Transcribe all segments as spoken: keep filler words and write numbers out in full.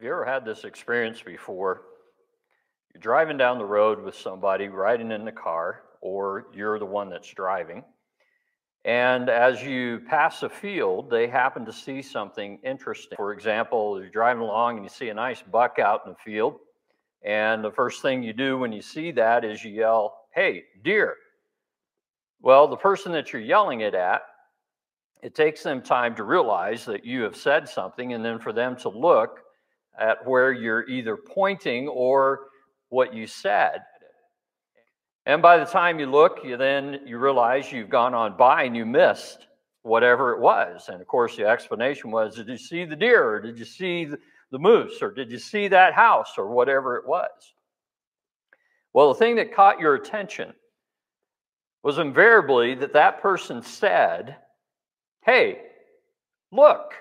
Have you ever had this experience before? You're driving down the road with somebody riding in the car, or you're the one that's driving. And as you pass a field, they happen to see something interesting. For example, you're driving along and you see a nice buck out in the field. And the first thing you do when you see that is you yell, "Hey, deer." Well, the person that you're yelling it at, it takes them time to realize that you have said something, and then for them to look at where you're either pointing or what you said. And by the time you look, you then you realize you've gone on by and you missed whatever it was. And of course, the explanation was, did you see the deer, or did you see the, the moose, or did you see that house, or whatever it was? Well, the thing that caught your attention was invariably that that person said, "Hey, look."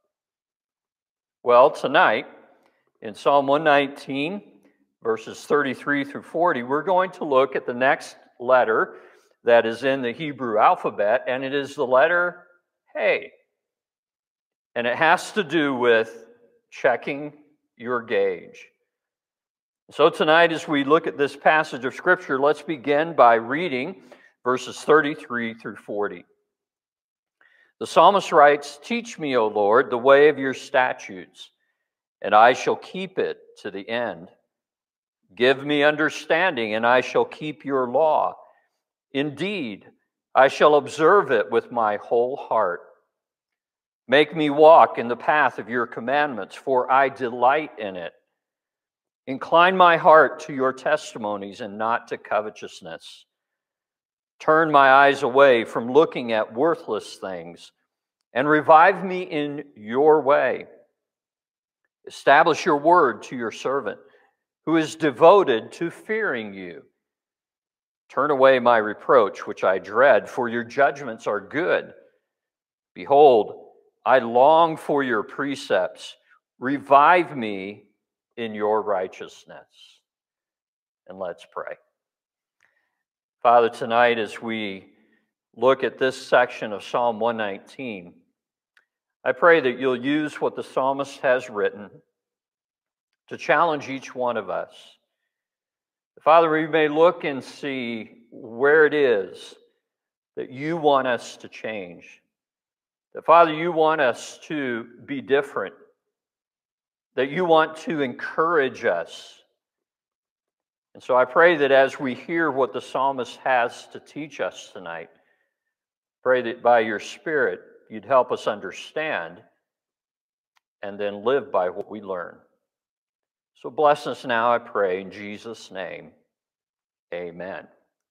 Well, tonight, in Psalm one nineteen, verses thirty-three through forty, we're going to look at the next letter that is in the Hebrew alphabet, and it is the letter Hey. And it has to do with checking your gauge. So tonight, as we look at this passage of Scripture, let's begin by reading verses thirty-three through forty. The psalmist writes, "Teach me, O Lord, the way of your statutes, and I shall keep it to the end. Give me understanding, and I shall keep your law. Indeed, I shall observe it with my whole heart. Make me walk in the path of your commandments, for I delight in it. Incline my heart to your testimonies and not to covetousness. Turn my eyes away from looking at worthless things, and revive me in your way. Establish your word to your servant, who is devoted to fearing you. Turn away my reproach, which I dread, for your judgments are good. Behold, I long for your precepts. Revive me in your righteousness." And let's pray. Father, tonight as we look at this section of Psalm one nineteen, I pray that you'll use what the psalmist has written to challenge each one of us. Father, we may look and see where it is that you want us to change. That, Father, you want us to be different. That you want to encourage us. And so I pray that as we hear what the psalmist has to teach us tonight, pray that by your Spirit you'd help us understand and then live by what we learn. So bless us now, I pray, in Jesus' name. Amen.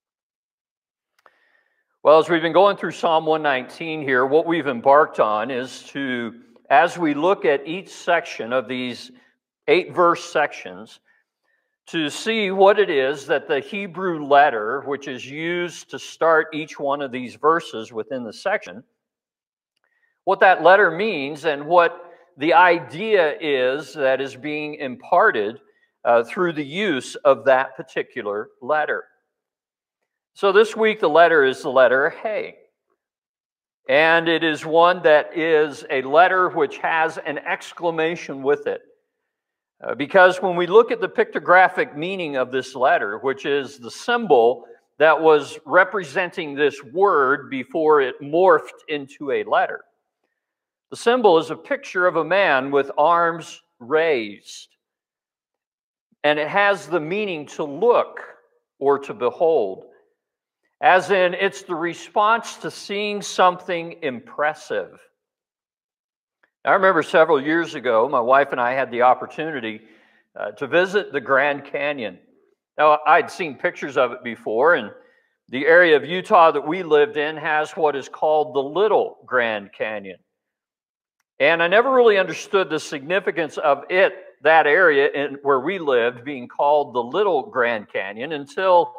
Well, as we've been going through Psalm one nineteen here, what we've embarked on is to, as we look at each section of these eight verse sections, to see what it is that the Hebrew letter, which is used to start each one of these verses within the section, what that letter means and what the idea is that is being imparted uh, through the use of that particular letter. So this week the letter is the letter Hey. And it is one that is a letter which has an exclamation with it. Uh, because when we look at the pictographic meaning of this letter, which is the symbol that was representing this word before it morphed into a letter, the symbol is a picture of a man with arms raised. And it has the meaning to look or to behold. As in, it's the response to seeing something impressive. I remember several years ago, my wife and I had the opportunity uh, to visit the Grand Canyon. Now, I'd seen pictures of it before, and the area of Utah that we lived in has what is called the Little Grand Canyon. And I never really understood the significance of it, that area in, where we lived, being called the Little Grand Canyon until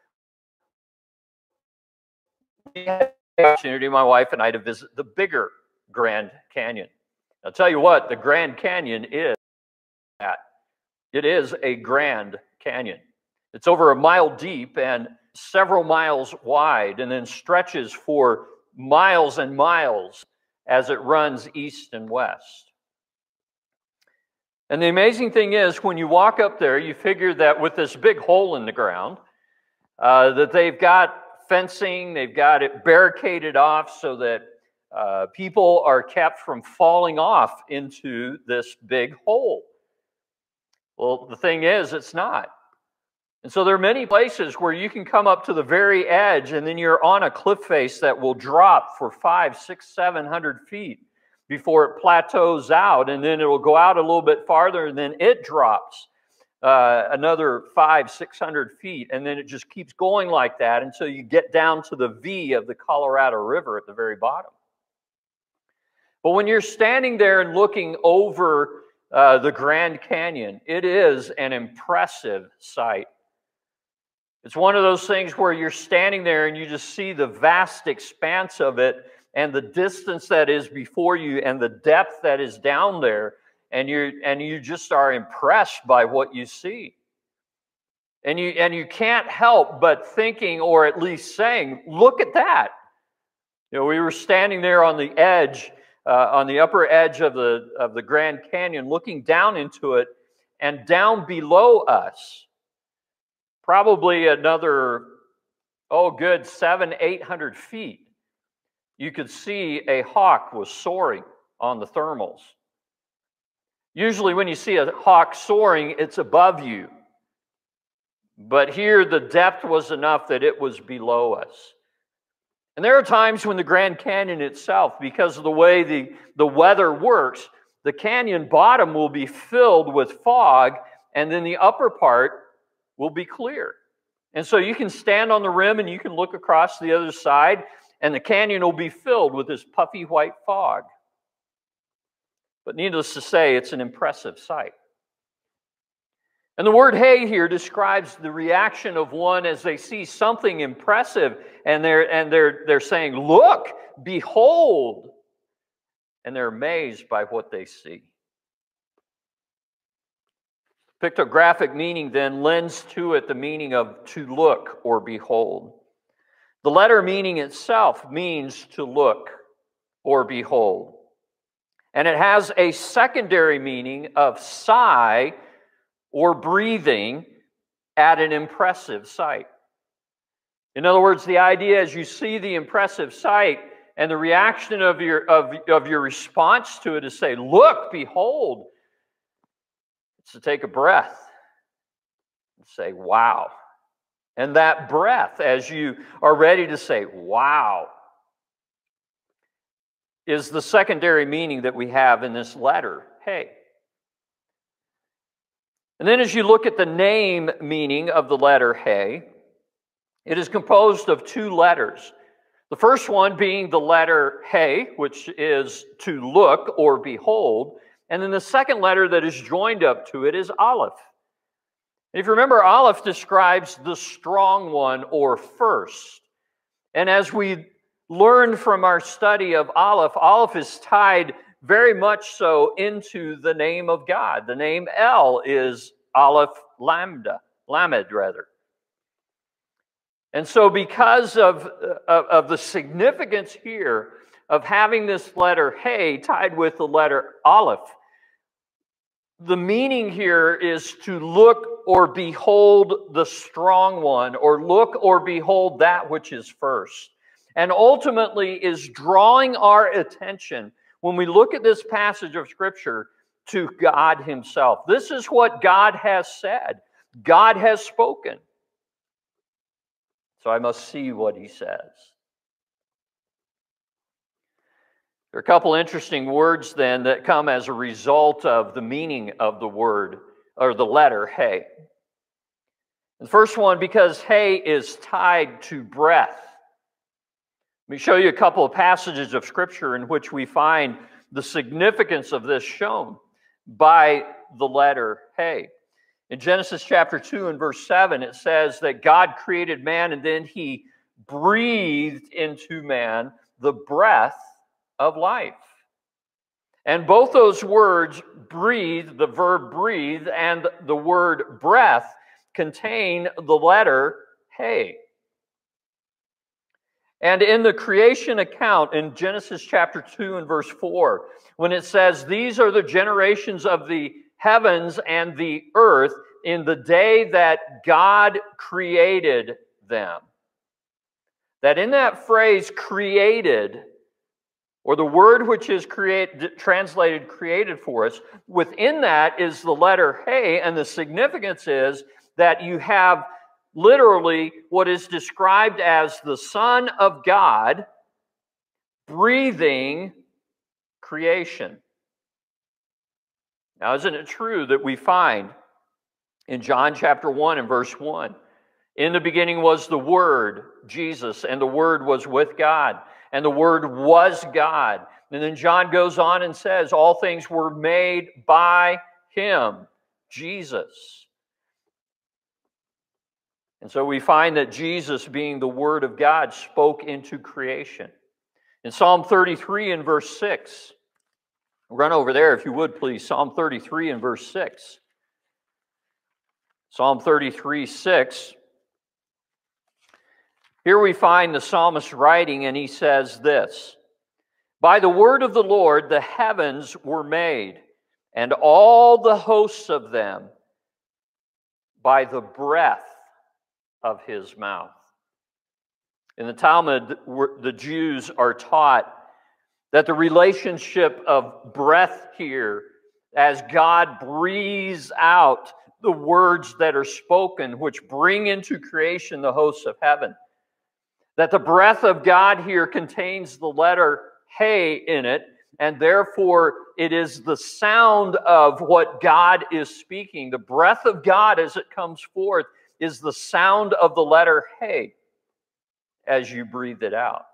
we had the opportunity, my wife and I, to visit the bigger Grand Canyon. I'll tell you what, the Grand Canyon is that. It is a Grand Canyon. It's over a mile deep and several miles wide, and then stretches for miles and miles as it runs east and west. And the amazing thing is, when you walk up there, you figure that with this big hole in the ground, uh, that they've got fencing, they've got it barricaded off so that uh, people are kept from falling off into this big hole. Well, the thing is, it's not. And so there are many places where you can come up to the very edge and then you're on a cliff face that will drop for five, six, seven hundred feet before it plateaus out, and then it'll go out a little bit farther and then it drops uh, another five, six hundred feet, and then it just keeps going like that until you get down to the V of the Colorado River at the very bottom. But when you're standing there and looking over uh, the Grand Canyon, it is an impressive sight. It's one of those things where you're standing there and you just see the vast expanse of it and the distance that is before you and the depth that is down there, and you and you just are impressed by what you see. And you and you can't help but thinking, or at least saying, look at that. You know, we were standing there on the edge, uh, on the upper edge of the of the Grand Canyon, looking down into it, and down below us, probably another, oh, good seven, eight hundred feet, you could see a hawk was soaring on the thermals. Usually when you see a hawk soaring, it's above you. But here the depth was enough that it was below us. And there are times when the Grand Canyon itself, because of the way the, the weather works, the canyon bottom will be filled with fog, and then the upper part will be clear. And so you can stand on the rim and you can look across the other side, and the canyon will be filled with this puffy white fog. But needless to say, it's an impressive sight. And the word hey here describes the reaction of one as they see something impressive, and they're, and they're, they're saying, look, behold, and they're amazed by what they see. Pictographic meaning then lends to it the meaning of to look or behold. The letter meaning itself means to look or behold. And it has a secondary meaning of sigh or breathing at an impressive sight. In other words, the idea is you see the impressive sight, and the reaction of your, of, of your response to it is say, look, behold. It's to take a breath and say, wow. And that breath, as you are ready to say, wow, is the secondary meaning that we have in this letter, hey. And then as you look at the name meaning of the letter hey, it is composed of two letters. The first one being the letter hey, which is to look or behold. And then the second letter that is joined up to it is Aleph. And if you remember, Aleph describes the strong one or first. And as we learned from our study of Aleph, Aleph is tied very much so into the name of God. The name El is Aleph Lambda, Lamed rather. And so because of, of, of the significance here of having this letter hey tied with the letter Aleph, the meaning here is to look or behold the strong one, or look or behold that which is first. And ultimately is drawing our attention, when we look at this passage of Scripture, to God Himself. This is what God has said. God has spoken. So I must see what He says. There are a couple interesting words then that come as a result of the meaning of the word, or the letter hey. The first one, because hey is tied to breath. Let me show you a couple of passages of Scripture in which we find the significance of this shown by the letter hey. In Genesis chapter two and verse seven, it says that God created man, and then He breathed into man the breath of life. And both those words, breathe, the verb breathe, and the word breath, contain the letter hey. And in the creation account in Genesis chapter two and verse four, when it says, these are the generations of the heavens and the earth in the day that God created them. That in that phrase, created, or the word which is create, translated created for us, within that is the letter He, and the significance is that you have literally what is described as the Son of God breathing creation. Now, isn't it true that we find in John chapter one and verse one, in the beginning was the Word, Jesus, and the Word was with God, and the Word was God. And then John goes on and says, all things were made by Him, Jesus. And so we find that Jesus, being the Word of God, spoke into creation. In Psalm thirty-three and verse six, run over there if you would please, Psalm thirty-three and verse six. Psalm thirty-three, six. Here we find the psalmist writing, and he says this, by the word of the Lord the heavens were made, and all the hosts of them by the breath of His mouth. In the Talmud, the Jews are taught that the relationship of breath here, as God breathes out the words that are spoken, which bring into creation the hosts of heaven, that the breath of God here contains the letter He in it, and therefore it is the sound of what God is speaking. The breath of God as it comes forth is the sound of the letter He as you breathe it out.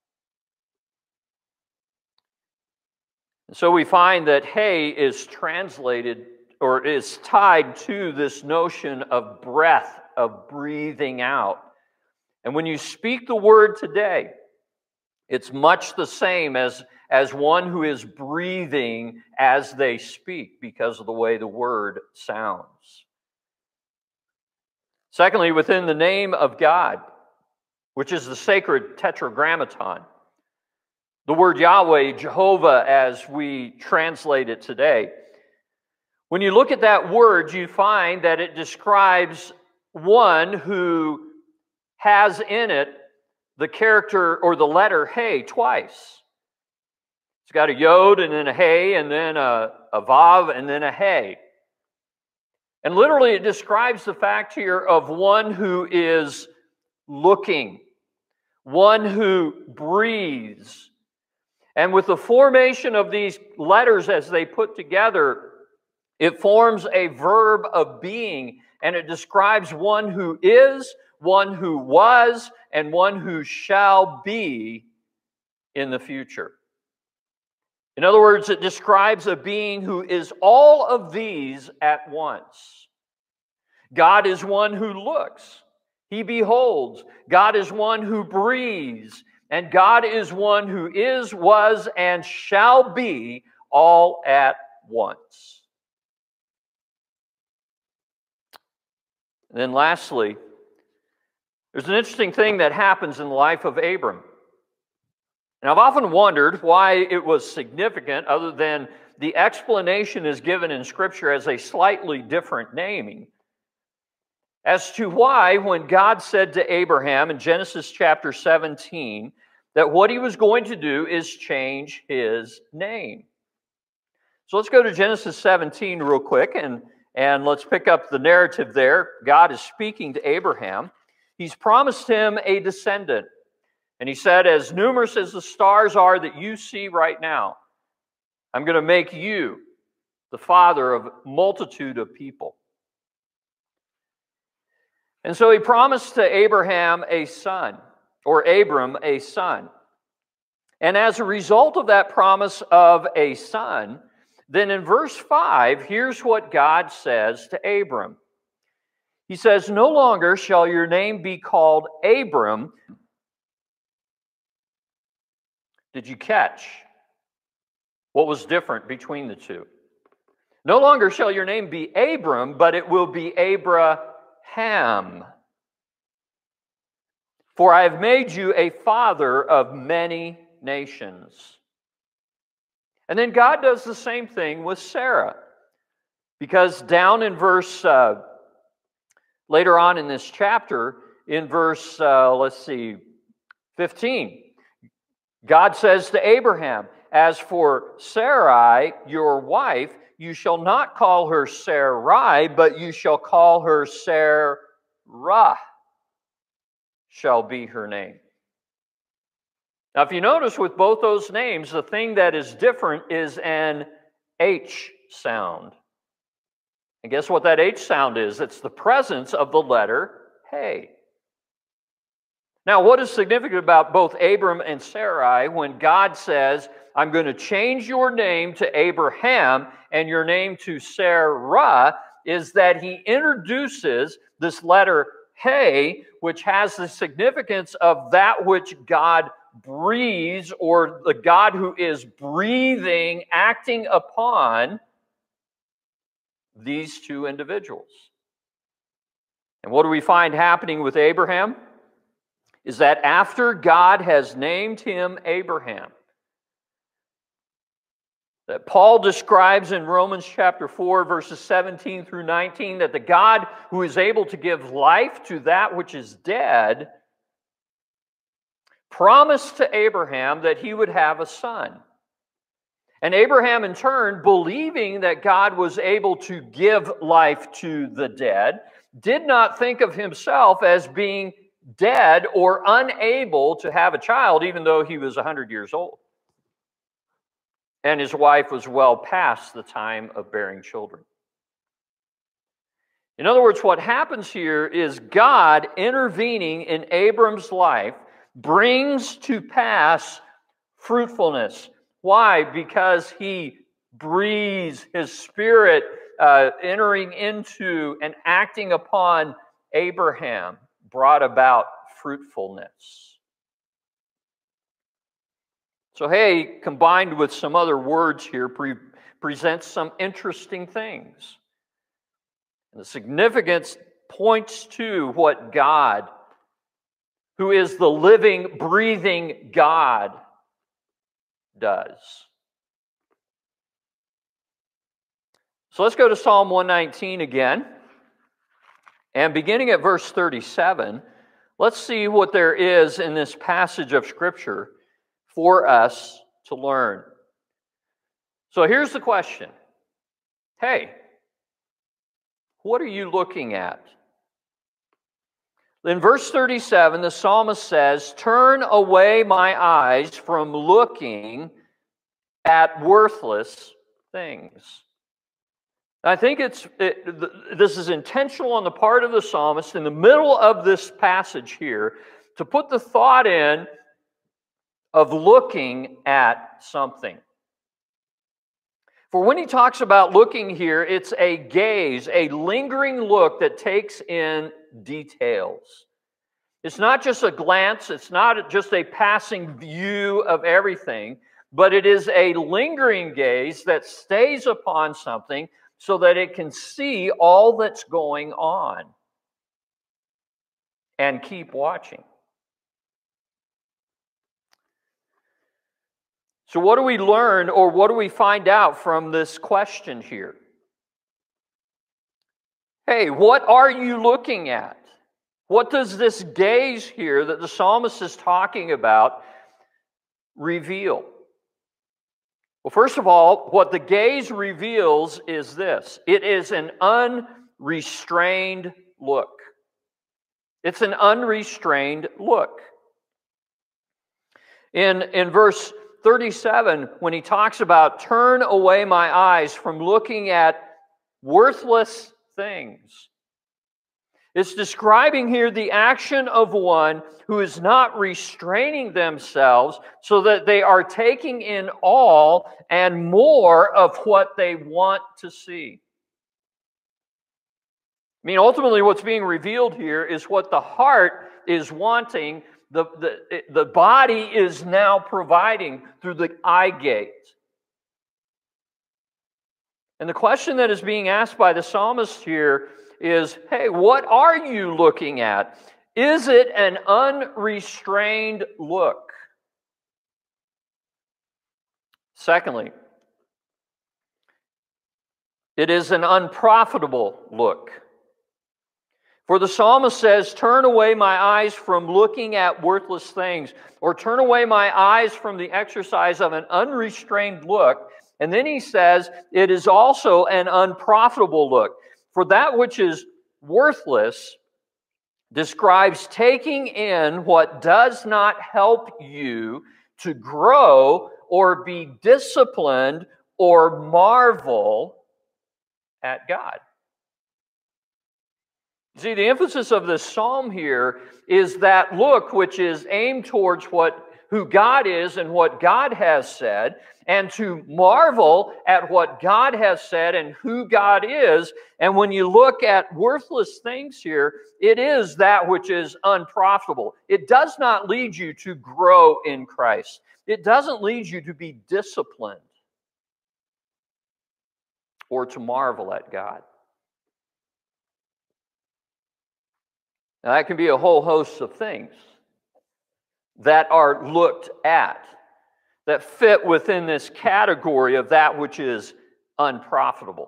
And so we find that He is translated or is tied to this notion of breath, of breathing out. And when you speak the word today, it's much the same as, as one who is breathing as they speak because of the way the word sounds. Secondly, within the name of God, which is the sacred tetragrammaton, the word Yahweh, Jehovah, as we translate it today, when you look at that word, you find that it describes one who has in it the character or the letter He twice. It's got a Yod and then a He and then a, a Vav and then a He. And literally it describes the fact here of one who is looking, one who breathes. And with the formation of these letters as they put together, it forms a verb of being, and it describes one who is, one who was, and one who shall be in the future. In other words, it describes a being who is all of these at once. God is one who looks. He beholds. God is one who breathes. And God is one who is, was, and shall be all at once. And then lastly, there's an interesting thing that happens in the life of Abram. And I've often wondered why it was significant, other than the explanation is given in Scripture as a slightly different naming, as to why when God said to Abraham in Genesis chapter seventeen that what He was going to do is change his name. So let's go to Genesis seventeen real quick, and, and let's pick up the narrative there. God is speaking to Abraham. He's promised him a descendant. And He said, as numerous as the stars are that you see right now, I'm going to make you the father of a multitude of people. And so He promised to Abraham a son, or Abram a son. And as a result of that promise of a son, then in verse five, here's what God says to Abram. He says, no longer shall your name be called Abram. Did you catch what was different between the two? No longer shall your name be Abram, but it will be Abraham. For I have made you a father of many nations. And then God does the same thing with Sarah. Because down in verse, uh, later on in this chapter, in verse, uh, let's see, fifteen, God says to Abraham, "As for Sarai, your wife, you shall not call her Sarai, but you shall call her Sarah, shall be her name." Now, if you notice with both those names, the thing that is different is an H sound. And guess what that H sound is? It's the presence of the letter Hey. Now, what is significant about both Abram and Sarai when God says, "I'm going to change your name to Abraham and your name to Sarah," is that he introduces this letter Hey, which has the significance of that which God breathes, or the God who is breathing, acting upon these two individuals. And what do we find happening with Abraham? Is that after God has named him Abraham, that Paul describes in Romans chapter four, verses seventeen through nineteen, that the God who is able to give life to that which is dead promised to Abraham that he would have a son. And Abraham, in turn, believing that God was able to give life to the dead, did not think of himself as being dead or unable to have a child, even though he was one hundred years old. And his wife was well past the time of bearing children. In other words, what happens here is God intervening in Abram's life brings to pass fruitfulness. Why? Because he breathes his spirit uh, entering into and acting upon Abraham brought about fruitfulness. So, hey, combined with some other words here, pre- presents some interesting things. And the significance points to what God, who is the living, breathing God, does. So let's go to Psalm one nineteen again. And beginning at verse thirty-seven, let's see what there is in this passage of Scripture for us to learn. So here's the question. Hey, what are you looking at? In verse thirty-seven, the psalmist says, "Turn away my eyes from looking at worthless things." I think it's it, this is intentional on the part of the psalmist in the middle of this passage here to put the thought in of looking at something. For when he talks about looking here, it's a gaze, a lingering look that takes in details. It's not just a glance, it's not just a passing view of everything, but it is a lingering gaze that stays upon something so that it can see all that's going on and keep watching. So what do we learn, or what do we find out from this question here? Hey, what are you looking at? What does this gaze here that the psalmist is talking about reveal? Well, first of all, what the gaze reveals is this. It is an unrestrained look. It's an unrestrained look. In, in verse thirty-seven, when he talks about turn away my eyes from looking at worthless things, it's describing here the action of one who is not restraining themselves so that they are taking in all and more of what they want to see. I mean, ultimately what's being revealed here is what the heart is wanting, the, the, the body is now providing through the eye gate. And the question that is being asked by the psalmist here is, hey, what are you looking at? Is it an unrestrained look? Secondly, It is an unprofitable look. For the psalmist says, turn away my eyes from looking at worthless things, or turn away my eyes from the exercise of an unrestrained look. And then he says, it is also an unprofitable look. For that which is worthless describes taking in what does not help you to grow or be disciplined or marvel at God. See, the emphasis of this psalm here is that look which is aimed towards what who God is and what God has said, and to marvel at what God has said and who God is. And when you look at worthless things here, it is that which is unprofitable. It does not lead you to grow in Christ. It doesn't lead you to be disciplined or to marvel at God. Now, that can be a whole host of things that are looked at, that fit within this category of that which is unprofitable.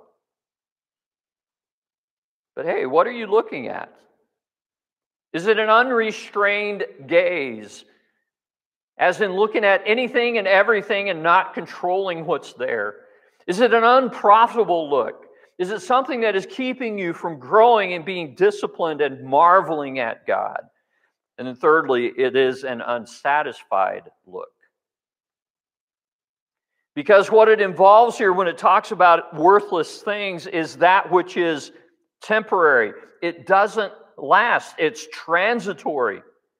But hey, what are you looking at? Is it an unrestrained gaze, as in looking at anything and everything and not controlling what's there? Is it an unprofitable look? Is it something that is keeping you from growing and being disciplined and marveling at God? And then thirdly, it is an unsatisfied look. Because what it involves here when it talks about worthless things is that which is temporary. It doesn't last. It's transitory.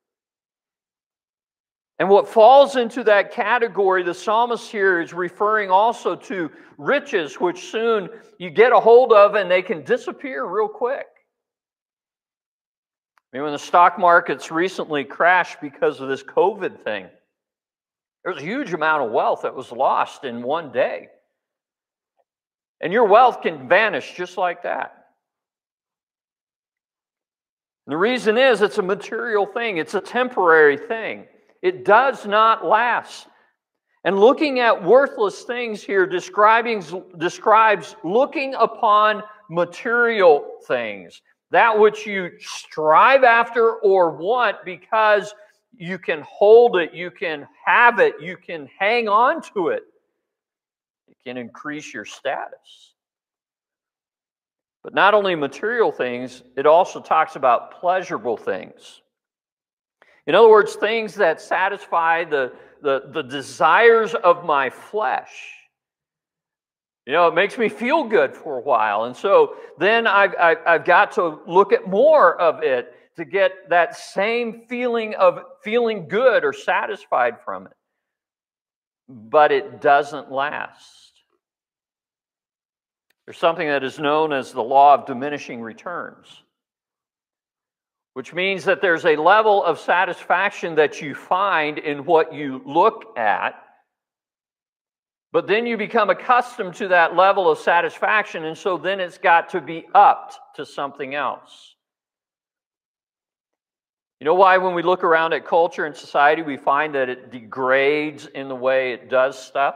And what falls into that category, the psalmist here is referring also to riches, which soon you get a hold of and they can disappear real quick. I mean, when the stock markets recently crashed because of this COVID thing, there was a huge amount of wealth that was lost in one day. And your wealth can vanish just like that. And the reason is it's a material thing. It's a temporary thing. It does not last. And looking at worthless things here describing, describes looking upon material things, that which you strive after or want because you can hold it, you can have it, you can hang on to it. It can increase your status. But not only material things, it also talks about pleasurable things. In other words, things that satisfy the, the, the desires of my flesh. You know, it makes me feel good for a while. And so then I've, I've, I've got to look at more of it to get that same feeling of feeling good or satisfied from it. But it doesn't last. There's something that is known as the law of diminishing returns, which means that there's a level of satisfaction that you find in what you look at, but then you become accustomed to that level of satisfaction, and so then it's got to be upped to something else. You know why when we look around at culture and society, we find that it degrades in the way it does stuff?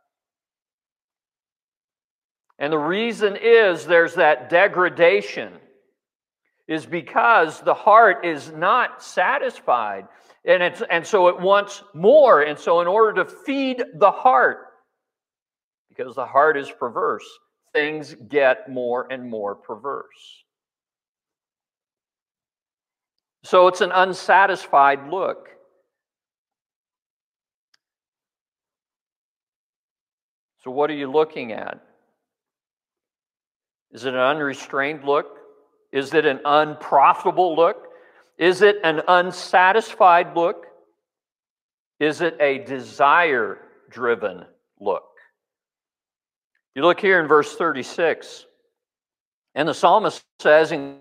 And the reason is there's that degradation, is because the heart is not satisfied. And, it's, and so it wants more. And so in order to feed the heart, because the heart is perverse, things get more and more perverse. So it's an unsatisfied look. So what are you looking at? Is it an unrestrained look? Is it an unprofitable look? Is it an unsatisfied look? Is it a desire-driven look? You look here in verse thirty-six, and the psalmist says, "In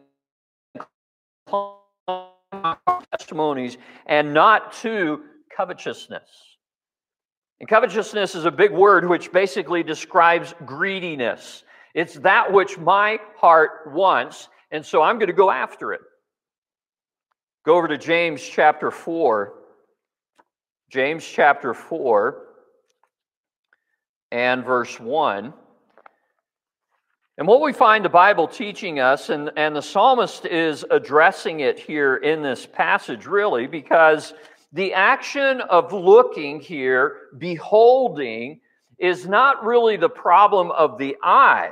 testimonies and not to covetousness." And covetousness is a big word which basically describes greediness. It's that which my heart wants, and so I'm going to go after it. Go over to James chapter four. James chapter four and verse one. And what we find the Bible teaching us, and, and the psalmist is addressing it here in this passage, really, because the action of looking here, beholding, is not really the problem of the eye,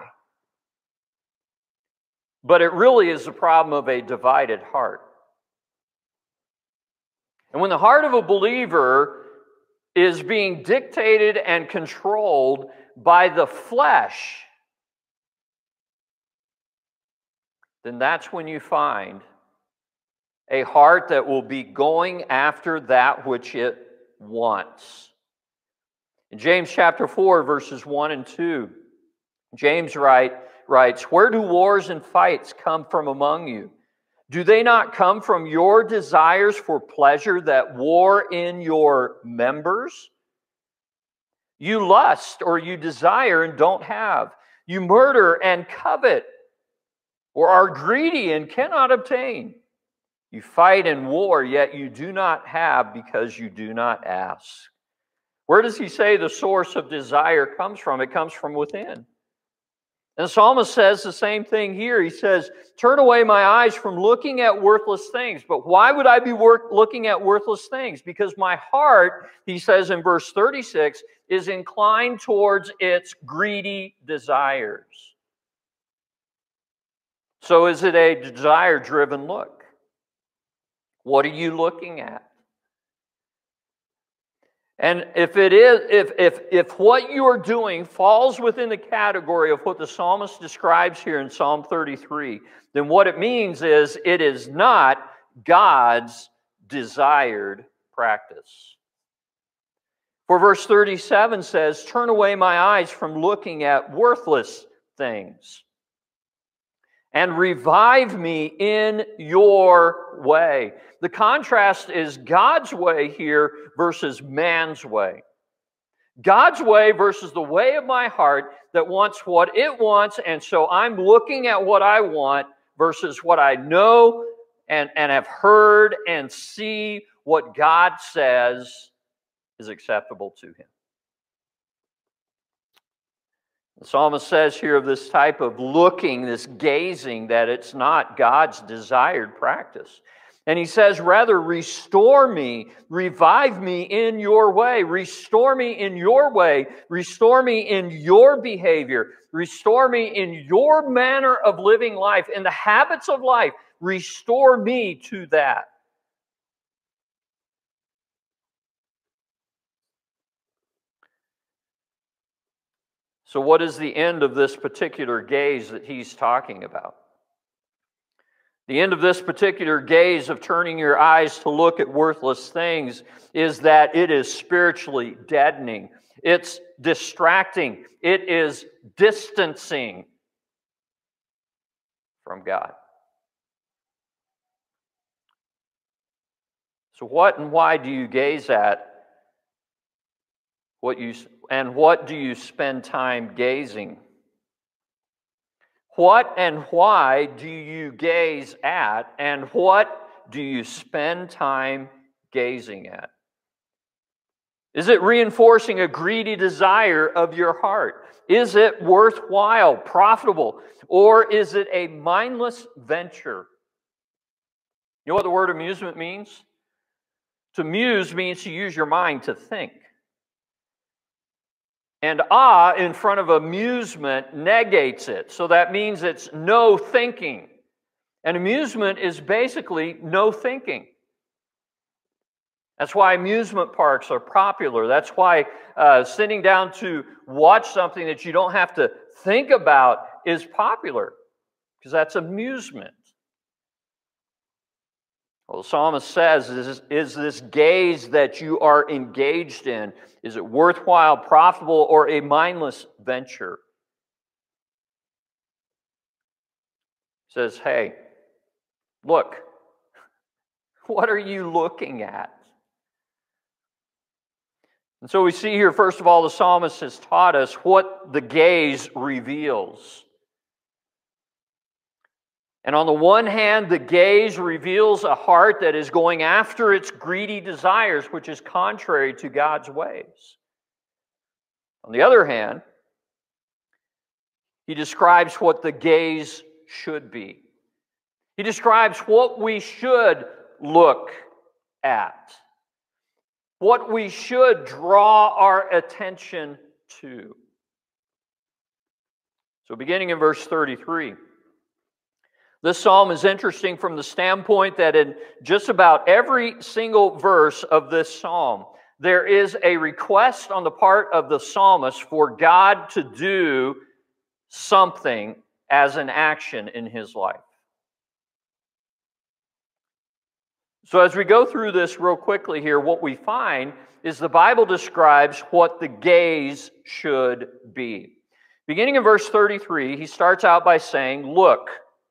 but it really is the problem of a divided heart. And when the heart of a believer is being dictated and controlled by the flesh, then that's when you find a heart that will be going after that which it wants. In James chapter four, verses one and two, James write, writes, "Where do wars and fights come from among you? Do they not come from your desires for pleasure that war in your members? You lust or you desire and don't have. You murder and covet, or are greedy and cannot obtain. You fight and war, yet you do not have because you do not ask." Where does he say the source of desire comes from? It comes from within. And the psalmist says the same thing here. He says, "Turn away my eyes from looking at worthless things." But why would I be work, looking at worthless things? Because my heart, he says in verse thirty-six, is inclined towards its greedy desires. So is it a desire-driven look? What are you looking at? And if it is, if, if, if what you are doing falls within the category of what the psalmist describes here in Psalm thirty-three, then what it means is it is not God's desired practice. For verse thirty-seven says, "Turn away my eyes from looking at worthless things, and revive me in your way." The contrast is God's way here versus man's way. God's way versus the way of my heart that wants what it wants, and so I'm looking at what I want versus what I know and, and have heard and see what God says is acceptable to him. The psalmist says here of this type of looking, this gazing, that it's not God's desired practice. And he says, rather, restore me, revive me in your way, restore me in your way, restore me in your behavior, restore me in your manner of living life, in the habits of life, restore me to that. So what is the end of this particular gaze that he's talking about? The end of this particular gaze of turning your eyes to look at worthless things is that it is spiritually deadening. It's distracting. It is distancing from God. So what and why do you gaze at? What you and what do you spend time gazing? What and why do you gaze at, and what do you spend time gazing at? Is it reinforcing a greedy desire of your heart? Is it worthwhile, profitable, or is it a mindless venture? You know what the word amusement means? To muse means to use your mind to think. And ah in front of amusement negates it. So that means it's no thinking. And amusement is basically no thinking. That's why amusement parks are popular. That's why uh, sitting down to watch something that you don't have to think about is popular. Because that's amusement. Well, the psalmist says, is, is this gaze that you are engaged in, is it worthwhile, profitable, or a mindless venture? He says, hey, look, what are you looking at? And so we see here, first of all, the psalmist has taught us what the gaze reveals. And on the one hand, the gaze reveals a heart that is going after its greedy desires, which is contrary to God's ways. On the other hand, he describes what the gaze should be. He describes what we should look at, what we should draw our attention to. So beginning in verse thirty-three, this psalm is interesting from the standpoint that in just about every single verse of this psalm, there is a request on the part of the psalmist for God to do something as an action in his life. So as we go through this real quickly here, what we find is the Bible describes what the gaze should be. Beginning in verse thirty-three, he starts out by saying, "Look,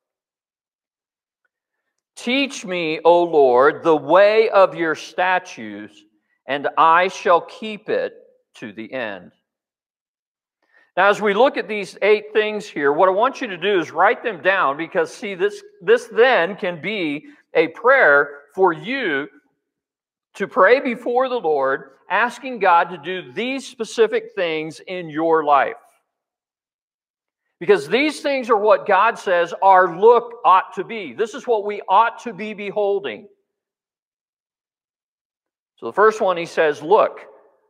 teach me, O Lord, the way of your statutes, and I shall keep it to the end." Now, as we look at these eight things here, what I want you to do is write them down, because, see, this, this then can be a prayer for you to pray before the Lord, asking God to do these specific things in your life. Because these things are what God says our look ought to be. This is what we ought to be beholding. So the first one, he says, "Look,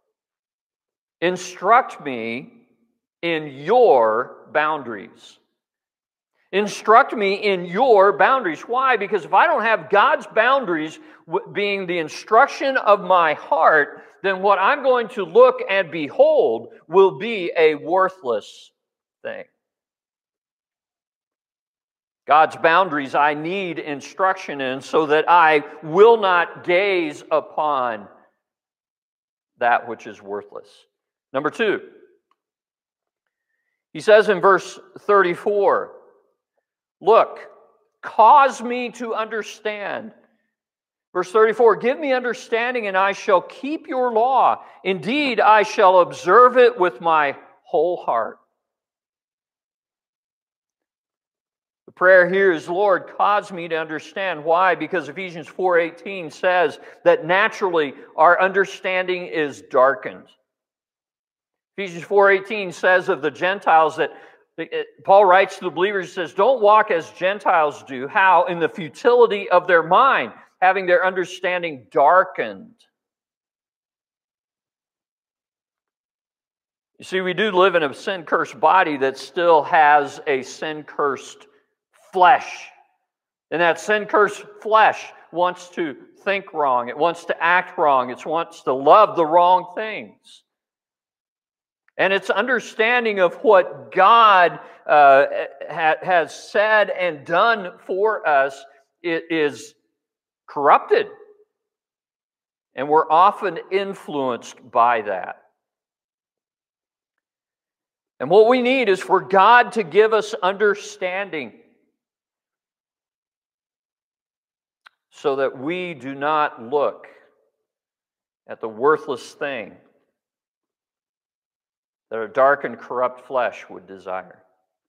instruct me in your boundaries." Instruct me in your boundaries. Why? Because if I don't have God's boundaries being the instruction of my heart, then what I'm going to look and behold will be a worthless thing. God's boundaries I need instruction in so that I will not gaze upon that which is worthless. Number two, he says in verse thirty-four, "Look, cause me to understand." Verse thirty-four, "Give me understanding, and I shall keep your law. Indeed, I shall observe it with my whole heart." The prayer here is, "Lord, cause me to understand." Why? Because Ephesians four eighteen says that naturally our understanding is darkened. Ephesians four eighteen says of the Gentiles that Paul writes to the believers, he says, "Don't walk as Gentiles do." How? In the futility of their mind, having their understanding darkened. You see, we do live in a sin-cursed body that still has a sin-cursed flesh. And that sin-cursed flesh wants to think wrong. It wants to act wrong. It wants to love the wrong things. And its understanding of what God uh, ha has said and done for us is corrupted. And we're often influenced by that. And what we need is for God to give us understanding so that we do not look at the worthless thing that our dark and corrupt flesh would desire.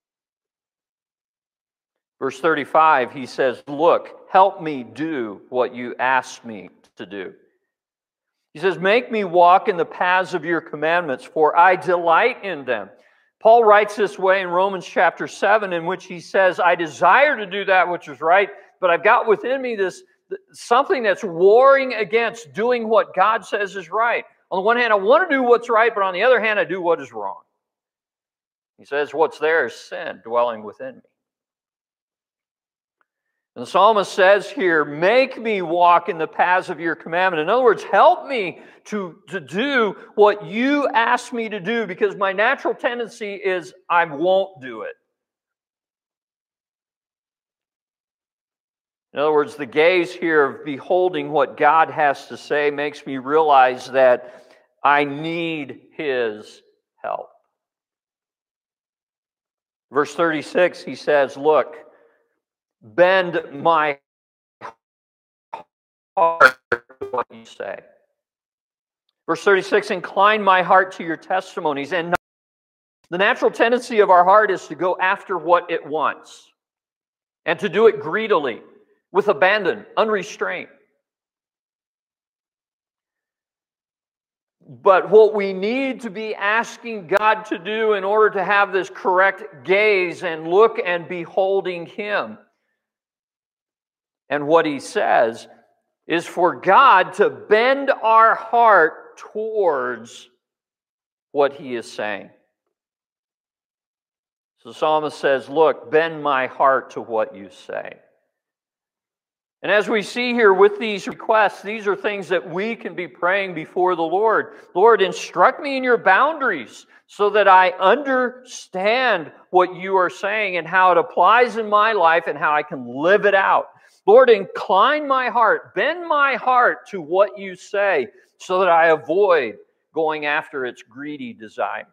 Verse thirty-five, he says, "Look, help me do what you asked me to do." He says, "Make me walk in the paths of your commandments, for I delight in them." Paul writes this way in Romans chapter seven, in which he says, "I desire to do that which is right, but I've got within me this something that's warring against doing what God says is right. On the one hand, I want to do what's right, but on the other hand, I do what is wrong." He says, what's there is sin dwelling within me. And the psalmist says here, "Make me walk in the paths of your commandment." In other words, help me to, to do what you ask me to do, because my natural tendency is I won't do it. In other words, the gaze here of beholding what God has to say makes me realize that I need His help. Verse thirty-six, he says, "Look, bend my heart to what you say." Verse thirty-six, "Incline my heart to your testimonies." And the natural tendency of our heart is to go after what it wants and to do it greedily, with abandon, unrestraint. But what we need to be asking God to do in order to have this correct gaze and look and beholding Him, and what He says, is for God to bend our heart towards what He is saying. So the psalmist says, look, bend my heart to what you say. And as we see here with these requests, these are things that we can be praying before the Lord. Lord, instruct me in your boundaries so that I understand what you are saying and how it applies in my life and how I can live it out. Lord, incline my heart, bend my heart to what you say so that I avoid going after its greedy desires.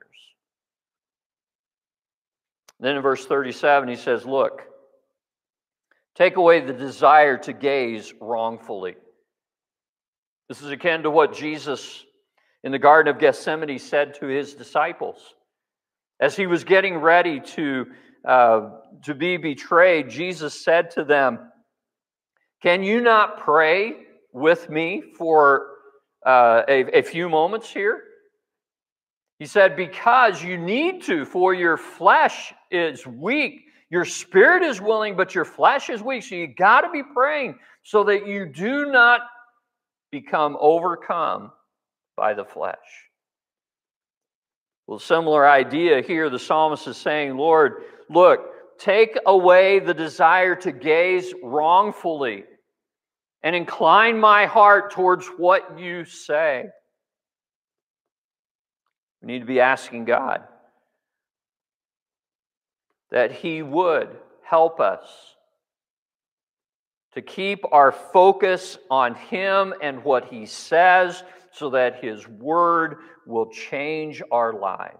Then in verse thirty-seven, he says, look, take away the desire to gaze wrongfully. This is akin to what Jesus in the Garden of Gethsemane said to his disciples. As he was getting ready to, uh, to be betrayed, Jesus said to them, can you not pray with me for uh, a, a few moments here? He said, because you need to, for your flesh is weak. Your spirit is willing, but your flesh is weak. So you got to be praying so that you do not become overcome by the flesh. Well, similar idea here, the psalmist is saying, Lord, look, take away the desire to gaze wrongfully and incline my heart towards what you say. We need to be asking God that He would help us to keep our focus on Him and what He says so that His Word will change our lives.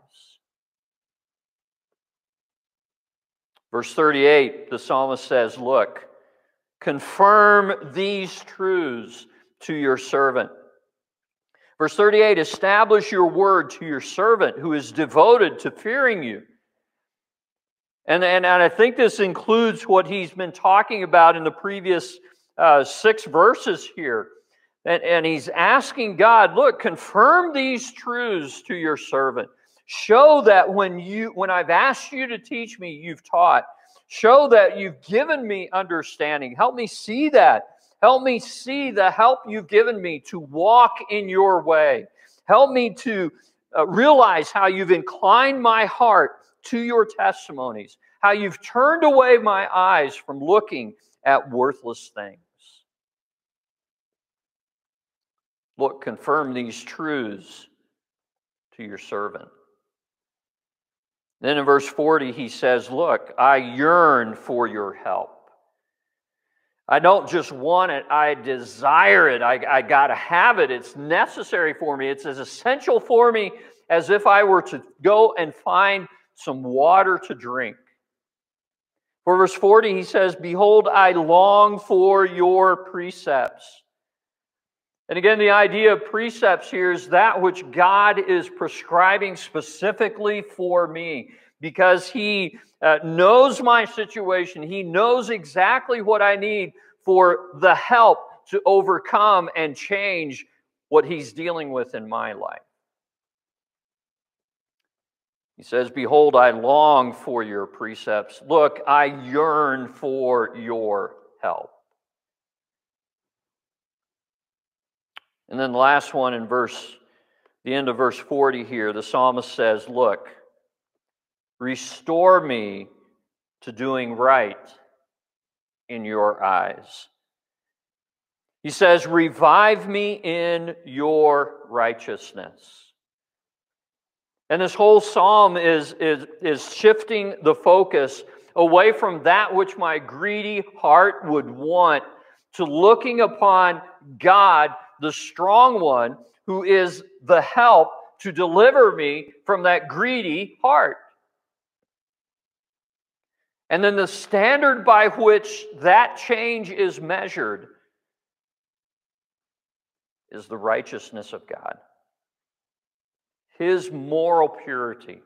Verse thirty-eight, the psalmist says, look, confirm these truths to your servant. Verse thirty-eight, establish your word to your servant who is devoted to fearing you. And, and, and I think this includes what he's been talking about in the previous uh, six verses here. And, and he's asking God, look, confirm these truths to your servant. Show that when, you, when I've asked you to teach me, you've taught. Show that you've given me understanding. Help me see that. Help me see the help you've given me to walk in your way. Help me to uh, realize how you've inclined my heart to your testimonies, how you've turned away my eyes from looking at worthless things. Look, confirm these truths to your servant. Then in verse forty, he says, look, I yearn for your help. I don't just want it, I desire it. I, I got to have it. It's necessary for me. It's as essential for me as if I were to go and find some water to drink. For verse forty, he says, behold, I long for your precepts. And again, the idea of precepts here is that which God is prescribing specifically for me, because He uh, knows my situation. He knows exactly what I need for the help to overcome and change what He's dealing with in my life. He says, behold, I long for your precepts. Look, I yearn for your help. And then the last one in verse, the end of verse forty here, the psalmist says, look, restore me to doing right in your eyes. He says, revive me in your righteousness. And this whole psalm is, is, is shifting the focus away from that which my greedy heart would want to looking upon God, the strong one, who is the help to deliver me from that greedy heart. And then the standard by which that change is measured is the righteousness of God. His moral purity,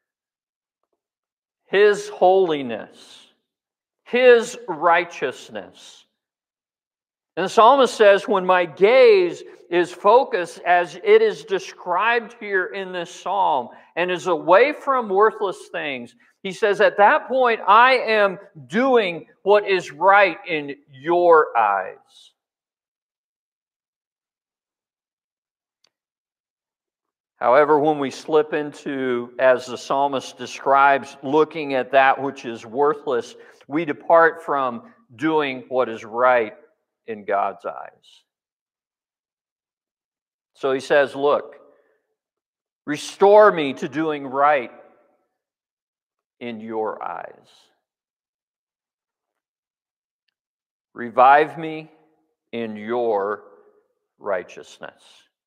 His holiness, His righteousness. And the psalmist says, when my gaze is focused as it is described here in this psalm and is away from worthless things, he says, at that point, I am doing what is right in your eyes. However, when we slip into, as the psalmist describes, looking at that which is worthless, we depart from doing what is right in God's eyes. So he says, look, restore me to doing right in your eyes. Revive me in your righteousness.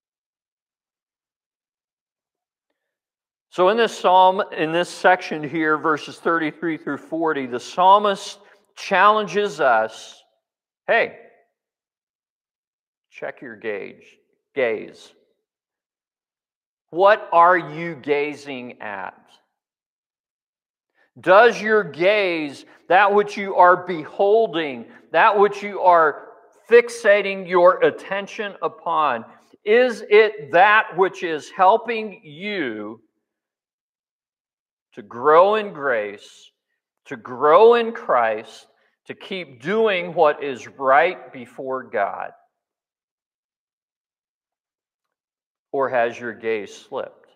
So in this psalm, in this section here, verses thirty-three through forty, the psalmist challenges us, hey, check your gauge, gaze. What are you gazing at? Does your gaze, that which you are beholding, that which you are fixating your attention upon, is it that which is helping you to grow in grace, to grow in Christ, to keep doing what is right before God? Or has your gaze slipped?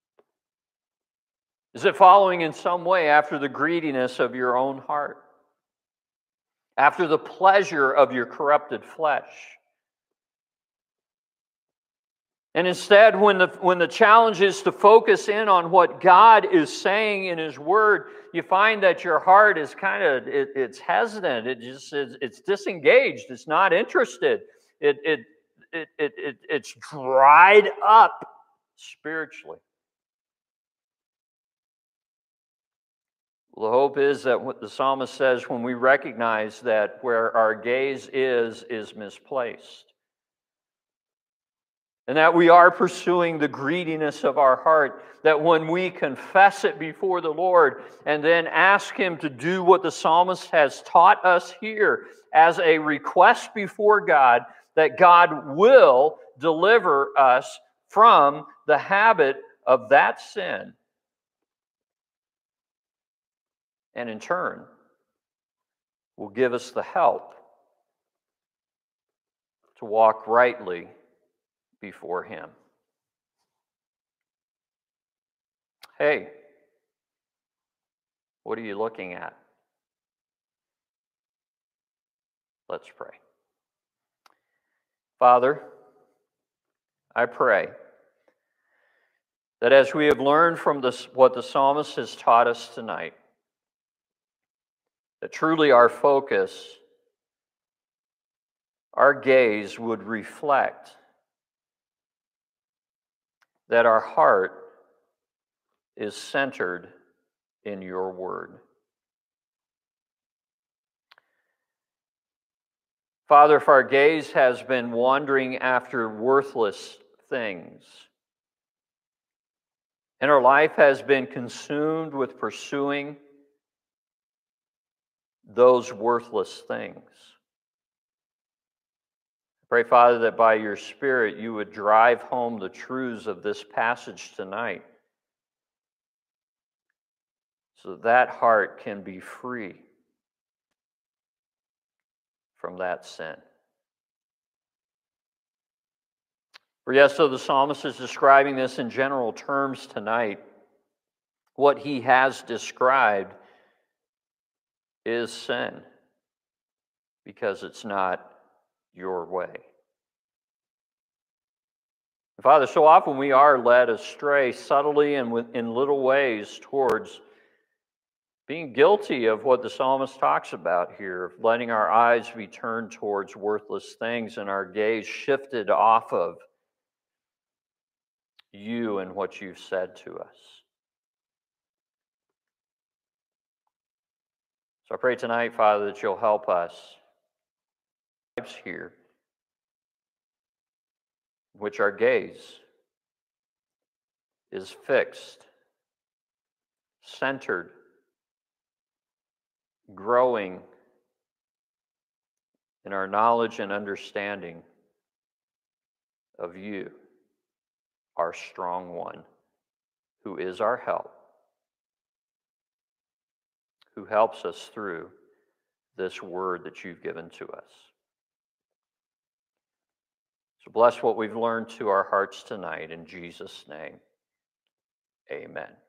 Is it following in some way after the greediness of your own heart? After the pleasure of your corrupted flesh? And instead, when the, when the challenge is to focus in on what God is saying in His Word, you find that your heart is kind of, it, it's hesitant. It just is, it's disengaged. It's not interested. It, it, it, it, it, it's dried up spiritually. Well, the hope is that what the psalmist says, when we recognize that where our gaze is, is misplaced, and that we are pursuing the greediness of our heart, that when we confess it before the Lord and then ask Him to do what the psalmist has taught us here as a request before God, that God will deliver us from the habit of that sin. And in turn, will give us the help to walk rightly before Him. Hey, what are you looking at? Let's pray. Father, I pray that as we have learned from this, what the psalmist has taught us tonight, that truly our focus, our gaze would reflect that our heart is centered in your word. Father, if our gaze has been wandering after worthless things, and our life has been consumed with pursuing those worthless things, pray, Father, that by your Spirit you would drive home the truths of this passage tonight so that, that heart can be free from that sin. For yes, so the psalmist is describing this in general terms tonight. What he has described is sin because it's not your way. Father, so often we are led astray subtly and in little ways towards being guilty of what the psalmist talks about here, of letting our eyes be turned towards worthless things and our gaze shifted off of you and what you've said to us. So I pray tonight, Father, that you'll help us here, which our gaze is fixed, centered, growing in our knowledge and understanding of you, our strong one, who is our help, who helps us through this word that you've given to us. So bless what we've learned to our hearts tonight in Jesus' name. Amen.